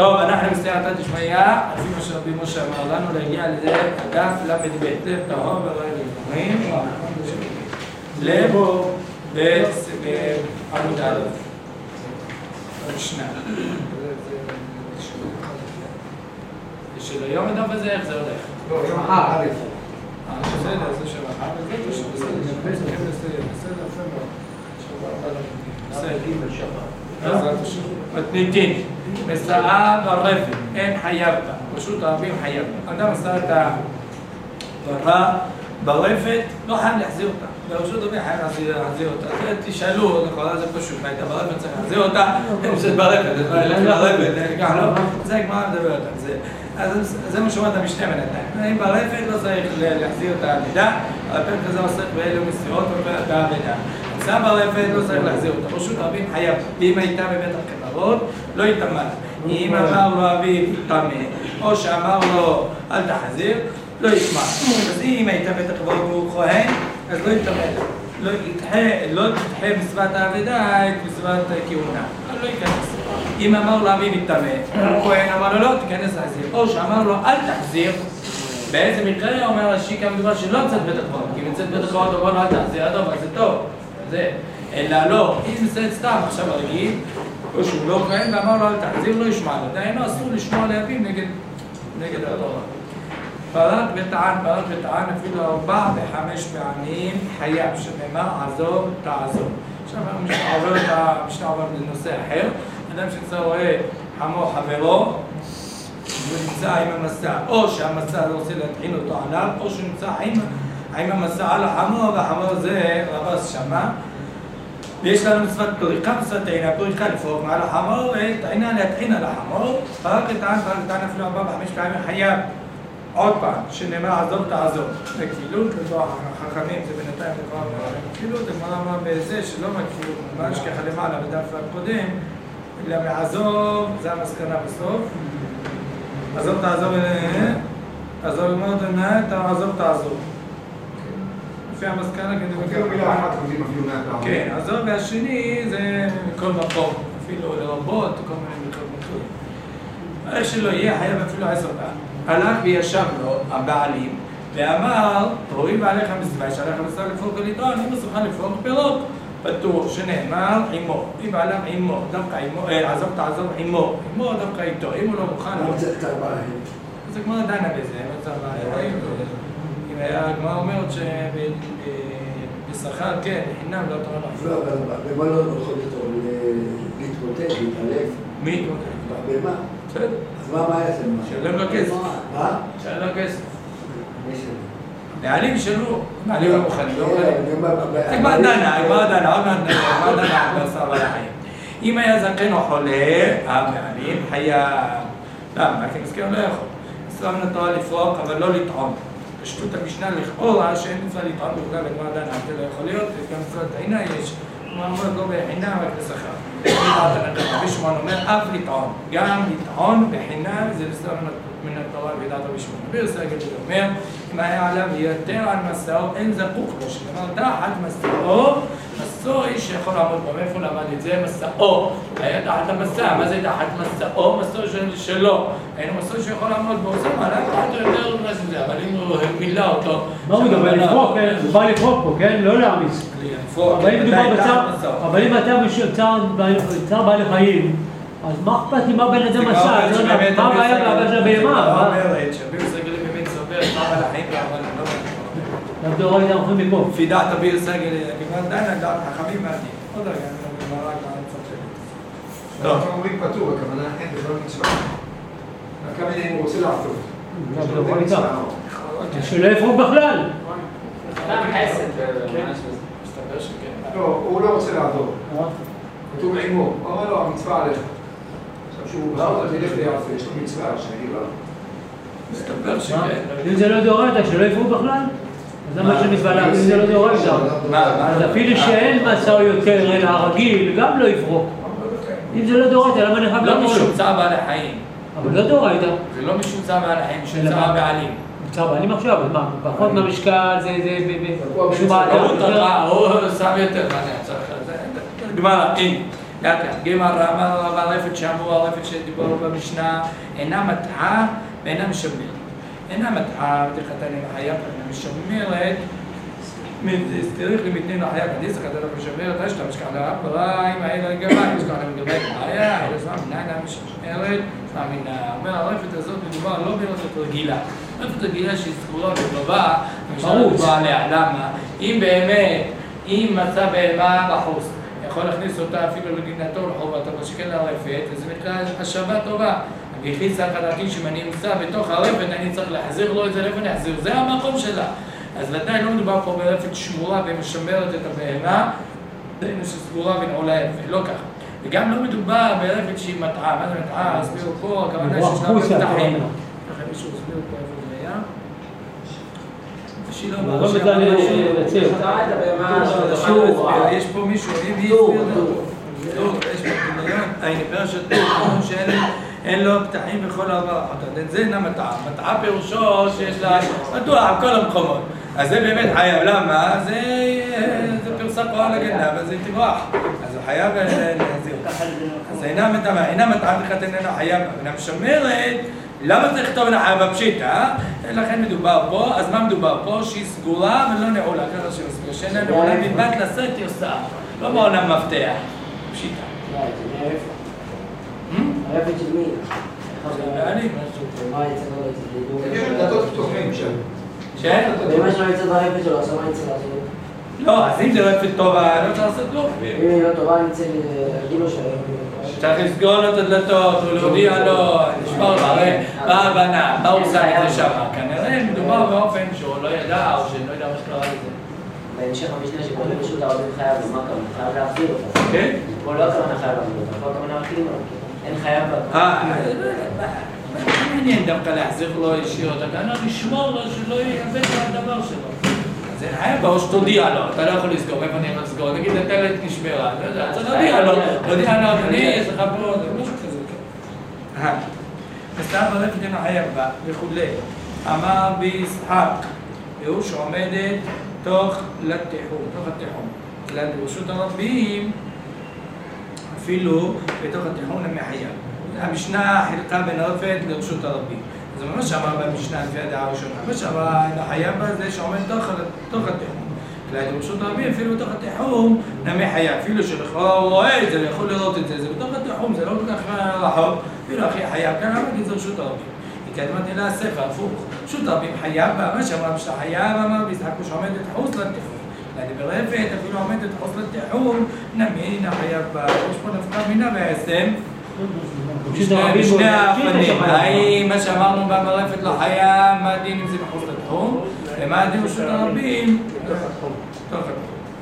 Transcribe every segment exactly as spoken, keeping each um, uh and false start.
טוב, אנחנו בסייעתא דשמיא, לפי מה שרבי משה אמר לנו, להגיע לזה הדף למ"ב, לב טהור ורגל טהורים, לב בעמוד א', משנה. של היום הדף הזה, איך זה הולך? לא, יום אחר, א'. אה, בסדר, זה של אחר, בסדר, בסדר, בסדר, בסדר, בסדר, מתניתין, מסעה ברפת, אין חייב בה, פשוט אוהבים חייב בה. אדם עשה את הפרה ברפת, לא חייב להחזיר אותה. ברשות רבים חייב להחזיר אותה. תשאלו, לכאורה זה פשוט, מה הייתה ברפת צריך להחזיר אותה? הם פשוט ברפת, זה כבר ילך ברפת, זה הגמרא מדברת על זה. אז זה מה שאומרת המשנה בינתיים. אם ברפת לא צריך להחזיר את העמידה, הפרק הזה עוסק באלו מסירות ובעמידה. עשה ברפת לא צריך להחזיר אותה, פשוט רבים חייב. ואם הייתה בבית הקברות, לא יטמא לה. אם אמר לו אביו יטמא, או שאמר לו אל תחזיר, לא יטמא. אז אם הייתה בבית הקברות והוא כהן, אז לא יטמא לה. לא תדחה מצוות העבודה את מצוות הכהונה. לא ייכנס. אם אמר לו אביו יטמא, הכהן אמר לו לא תיכנס להחזיר. או שאמר לו אל תחזיר, באיזה מקרה אומר רש"י כאן מדבר שלא יוצאת בית הקברות. כי אם יוצאת בית הקברות אומר לו אל תחזיר, אדום, אז זה טוב. זה, אלא לא, אם זה סתם עכשיו הרגיל, או שהוא לא כהן ואמר לו אל תחזיר, לא ישמע לו, דיינו אסור לשמוע לאביו נגד, נגד התורה. פרק וטען, פרק וטען אפילו ארבע וחמש פעמים חייב, שנאמר עזוב תעזוב. עכשיו המשנה עובר לנושא אחר, אדם שנמצא רואה חמו חברו, הוא נמצא עם המסע, או שהמסע לא רוצה להטחין אותו עליו, או שהוא נמצא עם עם המסע על החמור, והחמור זה רבס שמה. ויש לנו מצוות פריקה, מצוות טעינה, פריקה לפרוק מעל החמור, וטעינה להטחין על החמור. פרק לטען, פרק לטען אפילו ארבע וחמש פעמים חייב. עוד פעם, שנאמר עזוב תעזוב. זה כפילות, לבוא החכמים, זה בינתיים לבוא כפילות, הגמרא אמרה בזה שלא מכפילות, ממש ככה למעלה בדף הקודם, אלא מעזוב, זה המסקנה בסוף. עזוב תעזוב, עזוב עזוב תעזוב. לפי המסקנה כדי אפילו מילה אחת חוזים אפילו מהפעם. כן, עזוב, והשני זה מכל מקום, אפילו לרבות, כל מיני מכל מקום. איך שלא יהיה חייב אפילו עשר פעם. הלך וישב לו הבעלים ואמר, רואים בעליך מצווה, יש עליך מצווה לפרוק ולטעון, אם אסור לפרוק פירות, פטור, שנאמר עמו, אם בעליו עמו, דווקא עמו, עזוב תעזוב עמו, עמו דווקא איתו, אם הוא לא מוכן... למה צריך את הבעלים? זה כמו דנה בזה, לא צריך בעלים. הגמרא אומרת שבשכר, כן, בחינם לא תורה לך. לא, אבל במה לא יכול להתמוטט, להתעלף? מי התמוטט? במה? בסדר. אז מה הבעיה שלנו? שלם לו כסף. מה? שלם לו כסף. מי שלם? בעלים שלו. בעלים לא מוכנים, לא מוכנים. זה הגמרא דנה, הגמרא דנה, עוד מעט דנה, הגמרא דנה על בשר בעלי החיים. אם היה זקן או חולה, הבעלים חייב. למה? כי מסכן לא יכול. אסור מן התורה לפרוק, אבל לא לטעון. פשטות המשנה לכאורה שאין מצווה לטעון בכלל בגמרא דנה, זה לא יכול להיות, וגם מצוות טעינה יש, הוא אומר לא בחינם רק לשכר. רבי שמעון אומר אף לטעון, גם לטעון בחינם זה לסתור מן התורה וידעת רבי שמעון. רבי סגל אומר, אם היה עליו יותר על מסעו, אין זקוק לו, שכלומר תחת מסעו, מסעו איש שיכול לעמוד בו, מאיפה למד את זה? מסעו, היה תחת המסע, מה זה תחת מסעו? מסעו שלו, היינו מסעו שיכול לעמוד בו, זה מעלה תחת יותר ממה שזה, אבל אם הוא מילא אותו... מה הוא מדבר? לפרוק, כן? הוא בא לפרוק פה, כן? לא להעמיס. אבל אם אתה צער בעלי חיים, אז מה אכפת לי מה בן אדם עשה? מה הבעיה בעבד של הבהמה? מה אומרת? שביל סגל באמת סובר, מה בעל החיים בעבד, לא בעבד. דווקא רואים את המחים מפה. לפי דעת אביר סגל, כמובן דיינה, דעת חכמים מעטים. עוד רגע, אני אומר רק מה אני מצטט. אנחנו אומרים פטור, הכוונה אין בכלל מצווה. הכוונה אם הוא רוצה לעשות. שלא יפרוק בכלל. אדם חסד, מסתבר שכן. לא, הוא לא רוצה לעזור. כתוב עמו, הוא אומר לו, המצווה עליך. עכשיו שהוא בחר, אז ילך ליעשה, יש לו מצווה, שנגיד לה. מסתבר שכן. אם זה לא דאורייתא, שלא יפרוק בכלל? אז למה שמצווה לה, אם זה לא דאורייתא? אז אפילו שאין מסע יותר אלא הרגיל, גם לא יפרוק. אם זה לא דאורייתא, למה אני חייב לא לעמוד? משום צער בעלי חיים. אבל לא דאורייתא. זה לא משום צער בעלי חיים, משום צער בעלים. צער בעלים עכשיו, אז מה? פחות מהמשקל, זה... הוא שם יותר, מה אני צריך? גמרא, אם לאט לאט. גמר אמר הרב הרפת שאמרו, הרפת שדיברו במשנה, אינה מטעה ואינה משמרת. אינה מטעה, ותחתני לחייב, אינה משמרת, צריך למתנין לחייב, אני צריך לדעת משמרת, יש לה משכח לה בריים, האלה גבי, יש לה מגבי בעיה, האלה זמן מינה אינה משמרת, זמן מינה. אומר הרפת הזאת מדובר לא ברפת רגילה. רפת רגילה שהיא סגורה וטובה, המשנה מדובר עליה. למה? אם באמת, אם מצא בהמה בחוץ, יכול להכניס אותה אפילו לגינתו לחובת, אבל שכן לרפת, אז זה נקרא השבה טובה. והכניס החלטי שאם אני נמצא בתוך הרפת, אני צריך להחזיר לו את זה, לאיפה אני אחזיר? זה המקום שלה. אז ודאי לא מדובר פה ברפת שמורה ומשמרת את הבהמה, דהיינו שסגורה ונעולה יפה, לא ככה. וגם לא מדובר ברפת שהיא מטעה. מה זה מטעה? הסבירו פה, הכוונה שיש לה מפתחים. לכן מישהו הסביר פה איפה זה היה. שהיא לא אמרה שהיא יש פה מישהו, אם היא הסביר לא, יש פה דמיון, הנה פרשת שאין לו פתחים בכל העברה. זה אינה מטעה. מטעה פירושו שיש לה מטוע על כל המקומות. אז זה באמת חייב. למה? זה פרסה פה על הגנה, אבל זה תברח. אז הוא חייב להזיר. אז אינה מטעה. אינה מטעה בכלל איננה חייב. אינה משמרת. למה צריך לכתוב אינה חייב בפשיטה? לכן מדובר פה. אז מה מדובר פה? שהיא סגורה ולא נעולה. ככה שמסביר. שאינה נעולה בלבד לשאת תרסה. לא בעולם מפתח. פשיטה. הרפת של מי? אני מה יצא לו את זה? יש דלתות פתוחים שם. כן? ומה שלא יצא ברפת שלו, עכשיו מה יצא לעשות? לא, אז אם זה רפת טובה, לא צריך לעשות כלום. אם היא לא טובה, אני יצא להגיד לו שלום. צריך לסגור לו את הדלתות, ולהודיע לו, לשמור לו, הרי מה הבנה, מה הוא עושה את זה שם? כנראה מדובר באופן שהוא לא ידע, או שלא יודע מה שקרה לזה. בהמשך המשנה שקוראים פשוט הרבים חייב, ומה כמובן? חייב להחזיר אותה. כן? פה לא הכוונה חייב להחזיר אותה, פה הכוונה להחזיר אותה. אין חייב בה. אה, מה מעניין דווקא להחזיר לו ישירות, הכוונה לשמור לו שלא יאבד את הדבר שלו. אז אין חייב בה, או שתודיע לו, אתה לא יכול לסגור, איפה אני יכול לסגור? נגיד, הדלת נשברה, לא יודע, צריך להודיע לו, להודיע לו, אדוני, יש לך פה, זה משהו כזה, כן. מסתר ברפת אינו חייב בה, וכולי. אמר בישחק, והוא שעומדת תוך לתיחום, תוך התיחום. לרשות הרבים, אפילו בתוך התיחום למחייב. המשנה חילקה בין הרפת לרשות הרבים. זה ממש אמר במשנה לפי הדעה הראשונה. מה שאמרה לחייב בה זה שעומד תוך התיחום. כלל לרשות הרבים, אפילו בתוך התיחום למחייב. אפילו שלכאורה הוא רואה את זה, יכול לראות את זה. זה בתוך התיחום, זה לא כל כך רחוק. אפילו הכי חייב, כאן אמרתי זה רשות הרבים. התקדמתי לה הספר, הפוך. רשות הרבים חייב בה, מה שאמרה המשנה חייב, אמר בישחק שעומדת חוץ לתיחום. ברפת אפילו עומדת חוץ לתיחום, נמינה חייב בה. יש פה נפקא מינה בעצם. בשני האפנים. האם מה שאמרנו ברפת לא חייב, מה הדין אם זה מחוץ לתיחום? ומה הדין רשות הרבים? תוך התיחום.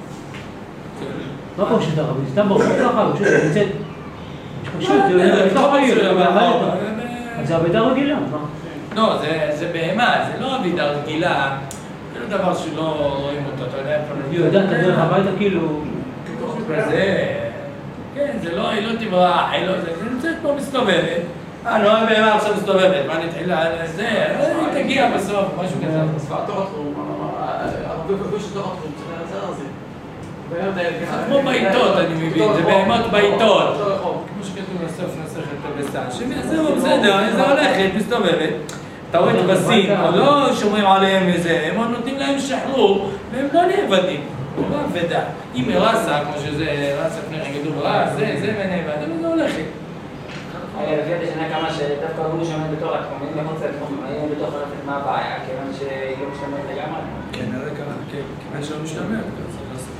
מה פה רשות הרבים? סתם ברשות ככה, רשות נמצאת. פשוט, זה בתוך העיר. אז זה עבודה רגילה. לא, זה בהמה, זה לא עבודה רגילה. זה לא דבר שלא רואים אותו, אתה יודע איפה נגיד. היא יודעת, אתה יודע, הביתה כאילו... זה... כן, זה לא, היא לא תברח, היא לא... זה נמצאת פה מסתובבת. אה, לא הבהמה עכשיו מסתובבת, מה נתחילה? זה... היא תגיע בסוף, משהו כזה. תוך התחום, הרבה פעמים שתוך התחום, צריך לעזר על זה. כמו בעיתות, אני מבין, זה בהמות בעיתות. כמו שכתוב לסוף נסכת בבשר, זהו, בסדר, זה הולכת, מסתובבת. אתה רואה את בסים, לא שומרים עליהם איזה, הם נותנים להם שחרור, והם לא נאבדים, זה לא עבדה. אם היא רסה, כמו שזה רסה פני רגדו ברס, זה, זה ונאבד, אבל זה הולכת. לפי השנה כמה שדווקא אמרו שעומד בתוך התחום, אם מחוץ לתחום, היום בתוך הרפת מה הבעיה, כיוון שהיא לא משתמרת לגמרי? כן, נראה ככה, כן, כיוון שלא משתמרת, צריך לעשות,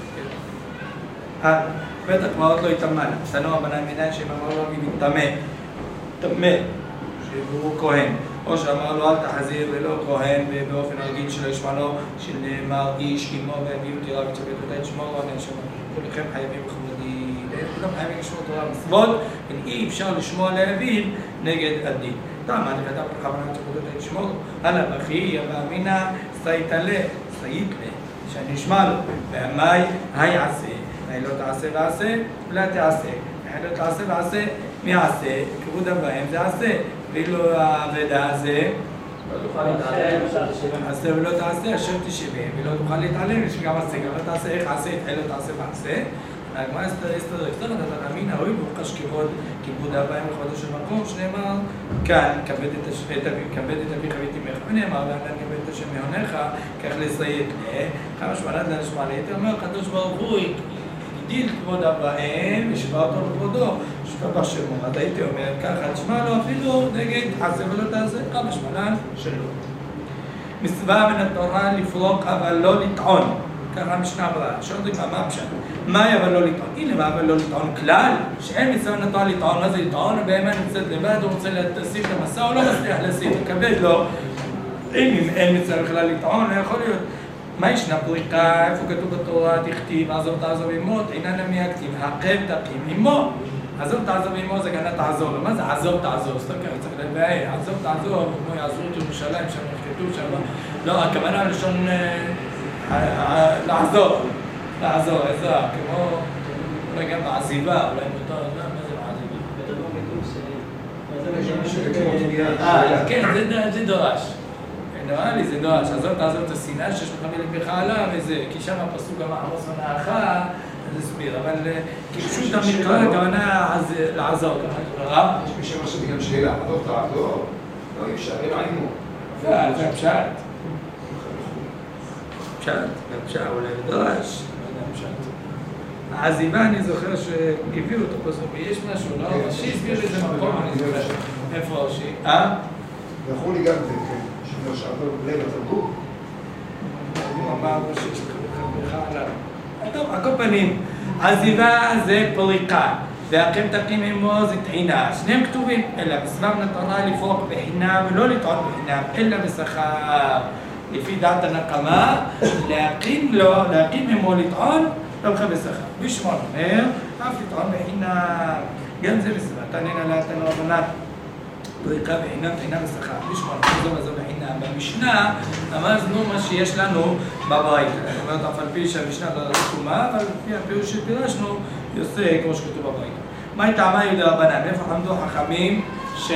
כן. בטח כבר עוד לא יתאמן, תנוע בניים מיני שהם אמרו לו מי מתאמן, תאמן, שהוא כהן. או שאמר לו אל תחזיר ולא כהן באופן רגיל שלא ישמע לו שנאמר איש אמו והביאו תירה וצוות אותה את שמו והנשמה. כולכם חייבים לכבודי, כולם חייבים לשמור תורה ומצוות, ואי אפשר לשמוע להבין נגד הדין. טעם, אני כתב בכוונה צוות אותה את שמו, הלאה בכי, אבא סייתה לה, סייט לה, שאני אשמע לו, והמי היעשה, והיא לא תעשה ועשה, ולא תעשה, והיא לא תעשה ועשה, מי עשה? כבוד הבאים זה עשה. ואילו העבדה הזה, עשה ולא תעשה, אשר תשבה, ולא תוכל להתעלם, יש גם עשה, גם לא תעשה, איך עשה, התחיל לא תעשה ועשה, הגמרא אסתר אקסטרנט, אבל אמינא הואיל ובוקש כבוד כיבוד אב ואם לכבודו של מקום, שנאמר כאן, כבד את אביך ואת אמך, ונאמר לענן כבד את השם מעונך, כך לסייג פנה, כמה שמנת לנשמע ליתר, אומר הקדוש ברוך הוא, הגדיל כבוד אב ואם, השווה אותו לכבודו, שפע שמו, אז הייתי אומר ככה, תשמע לו אפילו נגד עשה ולא תעשה, כמה שמנת שלו. מצווה מן התורה לפרוק אבל לא לטעון. ככה המשנה אמרה, שואלים מה הפשט? מהי אבל לא לטעון? הנה מה אבל לא לטעון כלל? שאין מצווה מן התורה לטעון, מה זה לטעון? הבהמה נמצאת לבד, הוא רוצה להסיף את המסע, הוא לא מצליח להסיף, לכבד לו. אם אין מצווה בכלל לטעון, לא יכול להיות. מה ישנה פריקה? איפה כתוב בתורה? תכתיב, עזוב תעזוב עמו, איננה מי הכתיב, הקם תקים עמו. עזוב תעזוב עמו זה גנה תעזוב. מה זה עזוב תעזוב? סתם ככה צריך לבעיה. עזוב תעזוב, כמו יעזרו את ירושלים, שם כתוב שם. לא, הכוונה לשון לעזור. לעזור, עזרה, כמו אולי גם בעזיבה, אולי מותר, מה זה בעזיבה? כן, זה דורש. נראה לי, זה דורש. עזוב תעזוב את השנאה שיש לך מלך עליו וזה, כי שם הפסוק גם עמוס ונאך, אז הסביר, אבל כפשוט המקרא, הכוונה לעזור. יש מי שאומר שזה גם שאלה, עזוב תעזוב, לא אי אפשר, אין עימו. זה הפשט. פשט, פשט, אולי דורש, לא יודע פשט. העזיבה אני זוכר שהביאו אותו פה, ויש משהו, לא? ראשי הסביר לזה מקום, אני זוכר. איפה ראשי? אה? זכור לי גם זה, כן. שמה שעבר לב התרגום. הוא אמר ראשי שחברך עליו. טוב, על כל פנים, עזיבה זה פריקה, והקם תקים עמו זה טעינה. שניהם כתובים, אלא בסבב נתונה לפרוק בחינם ולא לטעון בחינם, אלא בשכר. לפי דעת הנקמה, להקים לו, להקים עמו לטעון, לא בכלל בשכר. בשמון אומר, אף לטעון בחינם. גם זה בסבב, תעננה להתנו הבנת. פריקה בחינם, טעינה בשכר. בשמון, זו וזו בחינם. במשנה, אמרנו מה שיש לנו בבית. זאת אומרת, אף על פי שהמשנה לא תקומה, אבל לפי הפירוש שפירשנו, יוצא כמו שכתוב בבית. מה היא טעמה יהודה רבנן? איפה עמדו חכמים ש...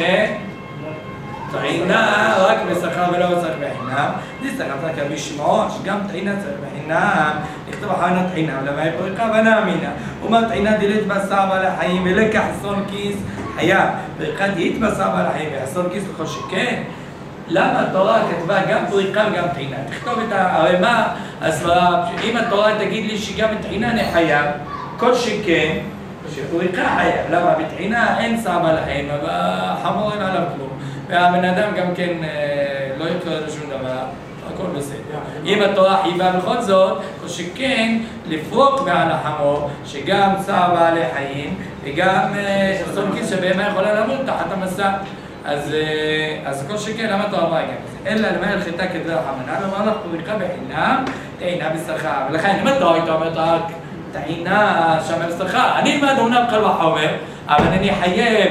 טעינה רק בשכר ולא צריך בחינם. זה שכר רק רבי שמעון, שגם טעינה צריך בחינם. נכתוב אחרונה טעינה, ולמה היא פריקה ונאמינה. ומה טעינה דילית בשר בעל החיים ולקח חסון כיס חייב. פריקה דילית בשר בעל החיים וחסון כיס לכל שכן. למה התורה כתבה גם פריקה וגם טעינה? תכתוב את הרמה, הסברה, אם התורה תגיד לי שגם טעינה אני חייב, כל שכן, שפריקה חייב. למה? בטעינה אין שר בעל החיים, אבל חמור אין עליו כלום. והבן אדם גם כן לא יקרה לשום דבר, הכל בסדר. אם התורה חייבה בכל זאת, או שכן לפרוק מעל החמור, שגם צער בעלי חיים, וגם חסון כיס שבהמה יכולה למות תחת המסע. אז, אז כל שכן, למה התורה אמרה גם זה? אלא למה הלכתה כדרך המנה, למה לך פריקה בחינם, טעינה בשכר. ולכן, אם התורה הייתה אומרת רק טעינה שם בשכר, אני אלמד אומנם קל וחומר, אבל אני חייב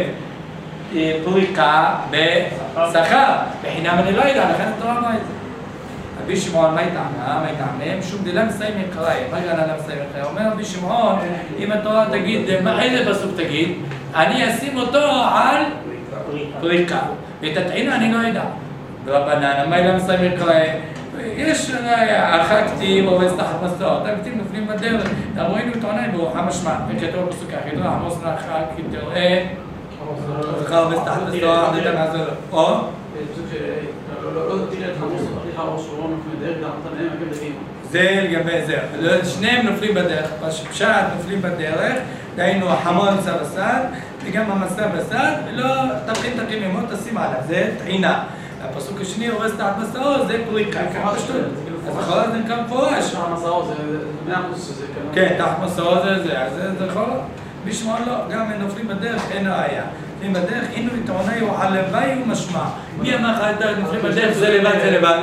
פריקה בשכר, בחינם אני לא יודע, לכן התורה אמרה את זה. רבי שמעון, מה היא טענה? מה היא טענה? שום דלה מסיים מקראי. מה גרנה לה מסיים מקראי? אומר רבי שמעון, אם התורה תגיד, איזה פסוק תגיד? אני אשים אותו על פריקה. ואת הטעינה אני לא יודע. ורבנן, מה היא לה מסיים מקראי? יש אחר כתיב עובד תחת מסעות, הכתיב נופלים בדרך. ראינו את העונה ברוחה משמע. וכתוב בפסוק האחד, עמוס נחר כי תראה זכר וסתחת לסוע, נדע מה זה לא. או? לא תראה את חמוס, אחיך ראש שלו נופלים בדרך, גם אתה נהם עקב דקים. זה לגבי זה. שניהם נופלים בדרך, פשט נופלים בדרך, דהיינו החמור נמצא בסד, וגם המסע בסד, ולא תבחין תקים עמו, תשים עליו, זה טעינה. הפסוק השני הורס תחת מסעו, זה פריקה. אז אחורה זה נקרא מפורש. תחת מסעו זה מאה אחוז שזה כן, תחת מסעו זה זה, אז זה יכול. בשמעון לא, גם הם נופלים בדרך, אין ראיה. נופלים בדרך, אינו יתעוני הוא הלוואי ומשמע. מי אמר לך את נופלים בדרך, זה לבד, זה לבד.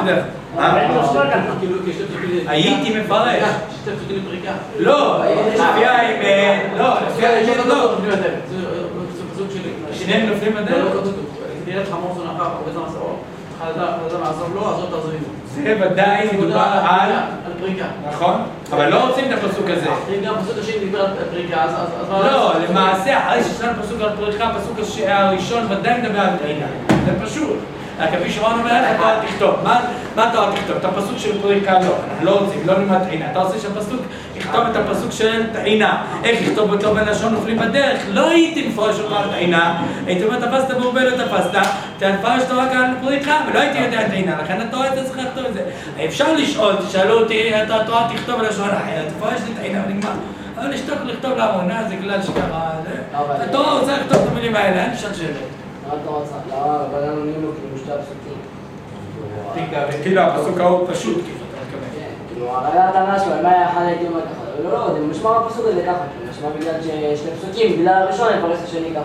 הייתי מפרש. שתף תקני פריקה. לא, לפי האמת, לא, לפי האמת לא. זה פסוק שלי. שניהם נופלים בדרך? תראה את חמור זו נחר, עובד המסעו. חלדה מעזוב לא, עזוב תעזבים. זה ודאי מדובר על... על פריקה. נכון, אבל לא רוצים את הפסוק הזה. גם הפסוק השני דיבר על פריקה, אז... לא, למעשה, אחרי שיש לנו פסוק על פריקה, הפסוק הראשון ודאי מדבר על טעינה. זה פשוט. רק רבי שמעון אומר לך, אתה תכתוב. מה אתה תכתוב? את הפסוק של פריקה לא. אנחנו לא רוצים, לא נלמד טעינה. אתה רוצה שהפסוק לכתוב את הפסוק של טעינה. איך לכתוב אותו בלשון נופלים בדרך? לא הייתי מפרש אותו על טעינה, הייתי אומר תפסת מרובה לא תפסת, תפרש אותו רק על פריחה, ולא הייתי יודע טעינה, לכן התורה הייתה צריכה לכתוב את זה. אפשר לשאול, תשאלו אותי, את התורה תכתוב בלשון אחרת, תפרש לי טעינה ונגמר. אבל לשתוק לכתוב לאמונה זה כלל שככה, התורה רוצה לכתוב את המילים האלה, אין לשאול שאלות. מה אתה רוצה? למה? אבל לנו נהיים לו כאילו שתי הפסוקים. כאילו הפסוק ההוא פשוט, כאילו, אתה מתכוון. כן, כאילו, הרי הטענה שלו, אם היה אחד הייתי אומר ככה, לא, לא, זה משמע הפסוק הזה ככה, כאילו, משמע בגלל ששתי פסוקים, בגלל הראשון אני מפרש את השני ככה.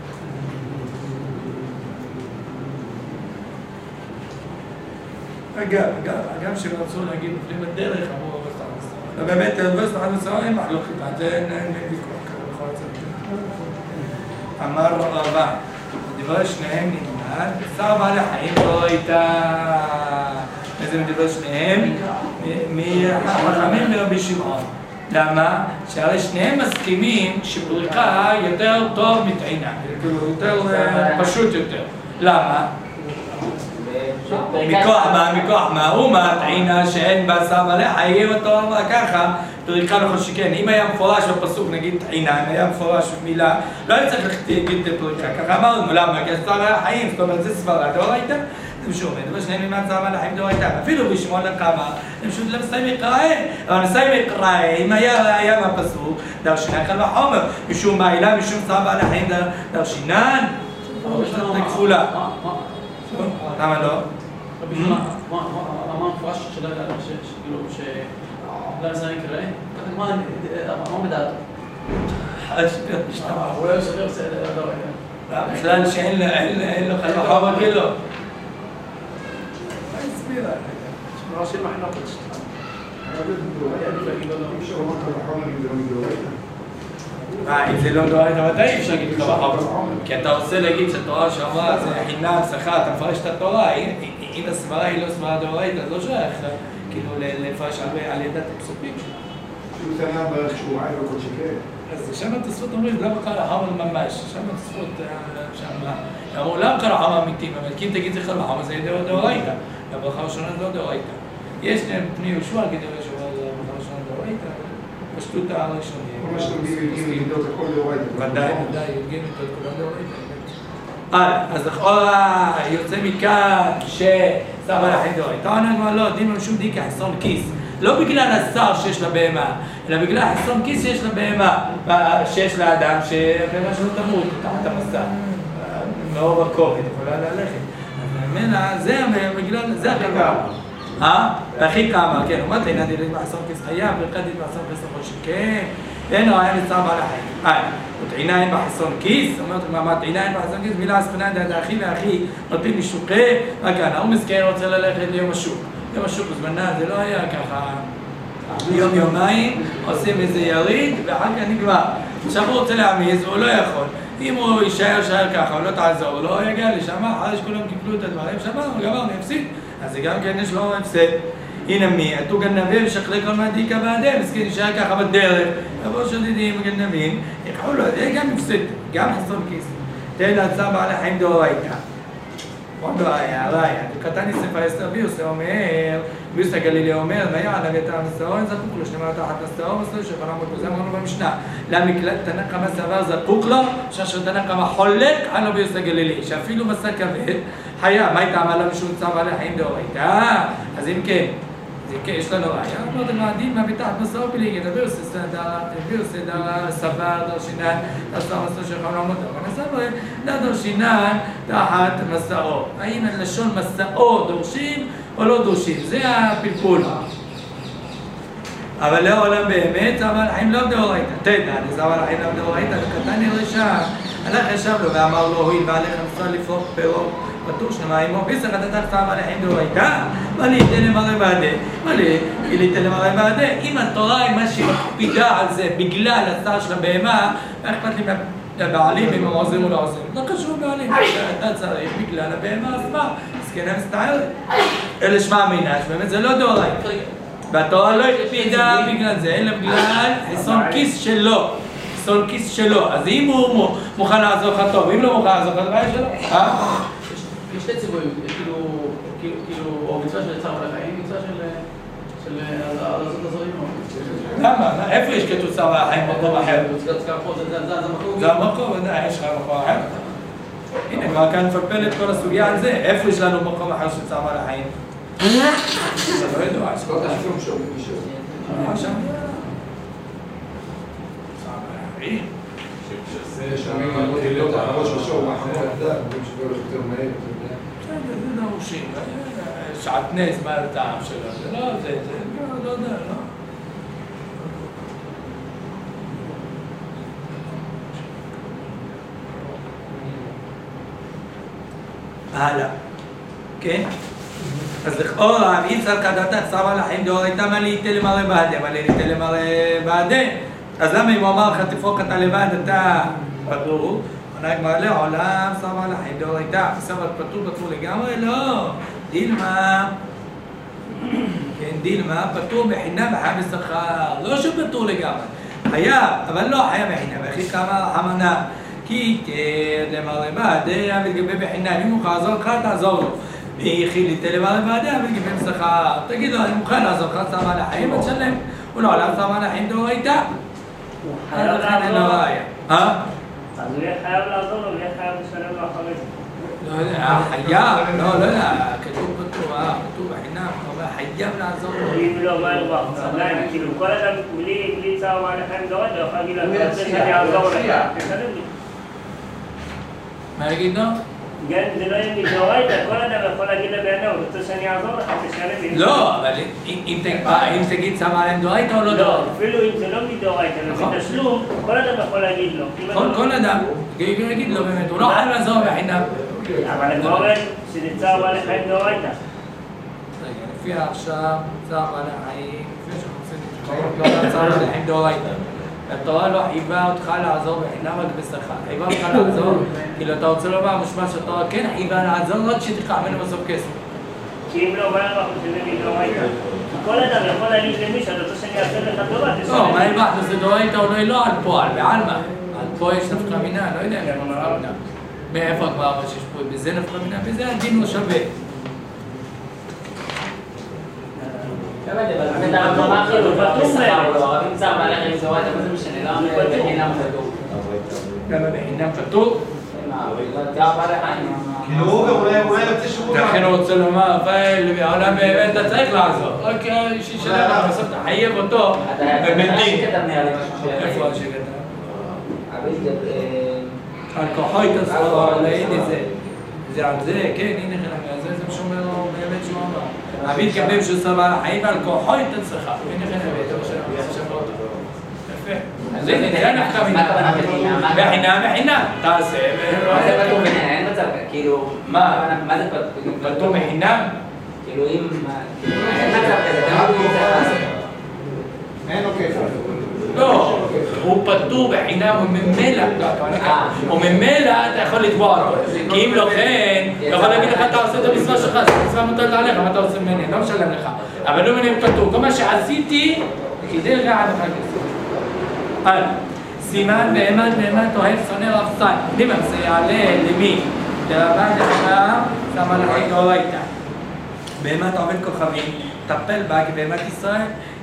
אגב, אגב, אגב שרצו להגיד נופלים בדרך, אמרו אבל סתם מסתכל. ובאמת, אבל סתם מסתכל, אין מחלוקת, זה אין ויכוח כזה בכל הצד. אמר רבא, מדבר שניהם נלמד, צער בעלי חיים לא הייתה... איזה מדבר שניהם? מחכמים לרבי שמעון. למה? שהרי שניהם מסכימים שפריחה יותר טוב מטעינה, יותר פשוט יותר. למה? מכוח מה? מכוח מה? הוא מה? טעינה שאין בה צער בעלי חיים, אותו אמר ככה, פריחה לכל שכן. אם היה מפורש בפסוק, נגיד טעינה, אם היה מפורש במילה, לא היה צריך להגיד פריחה. ככה אמרנו, למה? כי צער בעלי חיים, זאת אומרת, זה סברה, דאורייתא. זה משהו עומד, אבל שניהם נלמד צער בעלי חיים דאורייתא. אפילו בשמעון לקמא, הם פשוט לא מסיים מקראי. אבל מסיים מקראי, אם היה ראיה מהפסוק, דרשינן קל וחומר. משום מעילה, משום צער בעלי חיים דרשינן. כפולה. למה לא? מה המפורש של כאילו ש... לא מסיים מקראי? מה מדעת? הוא לא יסגר בסדר. בכלל שאין לו חל וחומר כאילו. הסבירה. שמורה של מחלוקת. מה, אם זה לא דאורייתא, מתי אי אפשר להגיד לך בחומר? כי אתה רוצה להגיד שהתורה שאמרה זה חינם, שכר, אתה מפרש את התורה, אם הסברה היא לא סברה דאורייתא, אז לא שייך כאילו לפרש על ידת הפסוקים שלו. שהוא תנא בערך שהוא רעי וכל שכן. אז שם התוספות אומרים, לא קל החומר ממש, שם התוספות שם, אמרו, לא קל החומר אמיתיים, אבל כי אם תגיד זה חל וחומר זה דאורייתא, הברכה הראשונה זה לא דאורייתא. יש להם פני יהושע כדי לשאול הברכה הראשונה דאורייתא, פשטות הראשונים. כל מה שאתם יודעים לבדוק הכל דאורייתא. ודאי, ודאי, יודעים את כולם דאורייתא. אה, אז לכאורה יוצא מכאן שצער בעלי חיים דאורייתא. טענה כבר לא, דין לנו שום דין כחסרון כיס. לא בגלל השר שיש לה בהמה, אלא בגלל החסרון כיס שיש לה בהמה, שיש לה אדם שהבהמה שלו תמות, תחת המסע. מאור הכובד, יכולה ללכת. אז ממנה, זה בגלל, זה הכי קרה. אה? הכי קרה, כן, אומרת לי, נדיר לחסרון כיס חייב, ברכת דין לחסרון כיס לכל שכן. אין לו, היה לצער בעלי חיים. אה, וטעינה אין בחסרון כיס, אומרת מה, טעינה אין בחסרון כיס, מילה הספנה דעת האחי והאחי, נותנים משוכה, רק כאן, הוא מסכן רוצה ללכת ליום השוק. יום השוק בזמנה, זה לא היה ככה יום יומיים, עושים איזה יריד ואחר כך נגמר. עכשיו הוא רוצה להעמיס והוא לא יכול. אם הוא יישאר שער ככה, הוא לא תעזור, לא יגיע לשם, אחרי שכולם קיבלו את הדברים, שמענו, גמרנו, הפסיד. אז זה גם כן יש לו הפסד. הנה מי, עתו גנבים ושכלי כל מהדיקה בעדיהם, מסכן נשאר ככה בדרך, יבואו שודדים וגנבים, יקחו לו, זה גם הפסד, גם חסרון כיס. תן הצער בעלי חיים דאורייתא. עוד ראיה, ראיה, קטן יסף אסתר ביוסה אומר, ביוסה גלילי אומר, והיה עליו את המסעור, אין זקוק לו, שנאמר תחת מסעור, מסעור שיכול לעמוד בו, זה אמרנו במשנה. למקלט תנא כמה סבר זקוק לו, שאשר תנא כמה חולק, על לו ביוסה גלילי, שאפילו מסע כבד, חיה, מה הייתה עמלה משום צער בעלי חיים דאורייתא? אז אם כן, יש לנו ראיה, אמרת מעדין מהביטחת מסעור בליגת, ביוסה דרה סבר דרשינן, תעשה מסעור שיכול לעמוד בו, ונסבר דרשינן תחת מסעור. האם לשון מסעור דורשים או לא דורשים? זה הפלפול. אבל לעולם באמת, צער בעלי חיים לא דאורייתא. תדע, צער בעלי חיים לא דאורייתא, וקטן ירשע, הלך ישב לו ואמר לו, הואיל ועליך מסע לפרוק פירות, פטור שנאמר עמו, ביסח אתה צער בעלי חיים דאורייתא, מה ליתן למראה בעדה? מה ליתן למראה בעדה? אם התורה היא מה שמקפידה על זה בגלל הצער של הבהמה, מה אכפת לי מהבעלים אם הם עוזרים או לא עוזרים? לא קשור בעלים, אתה צריך בגלל הבהמה עצמה, מסכנה מסתערת. אלה שמע אמינא, שבאמת זה לא דאורייתא. והתורה לא הקפידה בגלל זה, אלא בגלל חסרון כיס שלו. חסרון כיס שלו. אז אם הוא מוכן לעזור לך טוב, אם לא מוכן לעזור לך, זה בעיה שלו. יש שתי ציוויים, כאילו, או מצווה של צער בעלי חיים, מצווה של הזות הזרים. למה? איפה יש כתוב צער בעלי חיים במקום אחר? זה המקום, יש לך מקום אחר? הנה, כבר כאן נפלפל את כל הסוגיה על זה. איפה יש לנו מקום אחר של צער בעלי חיים? אתה לא יודע, אז כל כך שום שום מישהו. מה שם? צער בעלי חיים. שזה שמים על חילות על הראש ושור, אחרי הדעת, אומרים שזה הולך יותר מהר. בסדר, זה נרושים. שעטנז, מה הטעם שלו? זה לא, זה, זה, לא יודע, לא. הלאה, כן? אז לכאורה, ויצר כדתה צר על החיים דאורייתא מה ליתן למראה בעדה, מה ליתן למראה בעדה? אז למה אם הוא אמר לך תפרוק אתה לבד, אתה פטור? עונה הגמרא לעולם צר על החיים דאורייתא, בסדר, פטור פטור לגמרי? לא, דילמה, כן, דילמה, פטור בחינם וחייב בשכר, לא שפטור לגמרי, חייב, אבל לא חייב בחינם, וכי כמה חמנה כי למראה בעדה ולגבי בחינם, אם הוא יכול לעזור לך, תעזור לו. ויכיל ליתן למראה בעדה ולגבי בשכר. תגיד לו, אני מוכן לעזור לך, צער בעלי חיים, תשלם. הוא לא עליו צער בעלי חיים דאורייתא. חייב לעזור לו. אה? אז הוא יהיה חייב לעזור לו, ויהיה חייב לשלם לו אחרי זה. לא יודע, חייב, לא, לא יודע, כתוב בתורה, כתוב בחינם, הוא אומר, חייב לעזור לו. אם לא, מה ירווח? עדיין, כאילו, כל אדם בלי צער בעלי חיים דאורייתא, הוא יכול להגיד לו, אתה רוצה שאני אעזור לך, תשלם לי. מה יגיד לו? גם אם זה לא יהיה מדאורייתא, כל אדם יכול להגיד לבן אדם, הוא רוצה שאני אעזור לך, תשלם לי. לא, אבל אם תגיד צער בעלי דאורייתא או לא דאורייתא? לא, אפילו אם זה לא מדאורייתא, לפי תשלום, כל אדם יכול להגיד לו. כל אדם, יגיד לו באמת, הוא לא חייב לעזור בחינם. אבל אני אומר שזה צער בעלי חיים דאורייתא. רגע, לפי עכשיו, צער בעלי חיים, לפי שאנחנו רוצים צער בעלי חיים דאורייתא. התורה לא חייבה אותך לעזור בחינם רק בשכר, חייבה אותך לעזור, כאילו אתה רוצה לומר משמע שהתורה כן חייבה לעזור רק שתיקח ממנו בסוף כסף. כי אם לא, מה הרווח שזה מדאורייתא? כל אדם יכול להגיד למי שאתה רוצה שאני אעשה לך טובה, תשלם. לא, מה הרווח זה דאורייתא או לא על פועל, בעלמא. על פה יש נפקא מינה, לא יודע אם יש נפקא מינה. מאיפה כבר אבל שיש פה, בזה נפקא מינה, בזה הדין לא שווה. אבל זה הרב אמר כאילו, בשכר או לא, אם צער בעלי חיים דאורייתא, מה זה משנה? למה בחינם פטור? למה בחינם פטור? צער בעלי חיים. כאילו הוא אולי יוצא שהוא... לכן הוא רוצה לומר, אבל העולם באמת אתה צריך לעזור. אוקיי, שישלם לך, בסוף אתה חייב אותו בבית דין. איפה השקט? על כוחו התעזרו, על הנה זה. זה על זה, כן, הנה חלק, זה זה משומר לו באמת שהוא אמר. אבי התקבל שהוא צער בעלי חיים ועל כוחו התעצרך. הנה חלק, זה מה שאני שפר אותו. יפה. אז הנה, זה נפקא מינה. בחינם, בחינם. תעשה, מה זה פטור בחינם? אין מצב, כאילו... מה? מה זה פטור? פטור בחינם? כאילו אם... אין מצב כזה, אתה לא צריך לעשות. אין לו כיף. לא, הוא פטור בחינם, הוא ממילא, הוא ממילא אתה יכול לתבוע אותו, כי אם לא כן, הוא יכול להגיד לך אתה עושה את המצווה שלך, זה מצווה מוטלת עליך, מה אתה עושה ממני, לא משלם לך, אבל לא ממני פטור, כל מה שעשיתי, כדי רע לך כסף. הלאה, סימן בהמן בהמן תוהב שונא רב צי, לימם זה יעלה למי? דרבן דחנה, שמה לחי דאורייתא. בהמת עובד כוכבים, טפל בה כבהמת ישראל,